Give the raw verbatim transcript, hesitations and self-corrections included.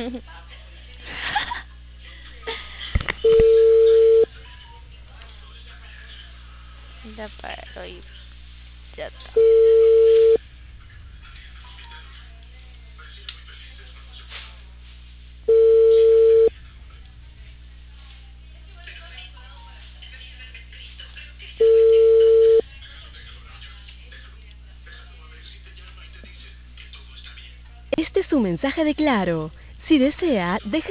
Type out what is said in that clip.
Ya paro y ya está. Este es un mensaje de Claro. Si desea, deje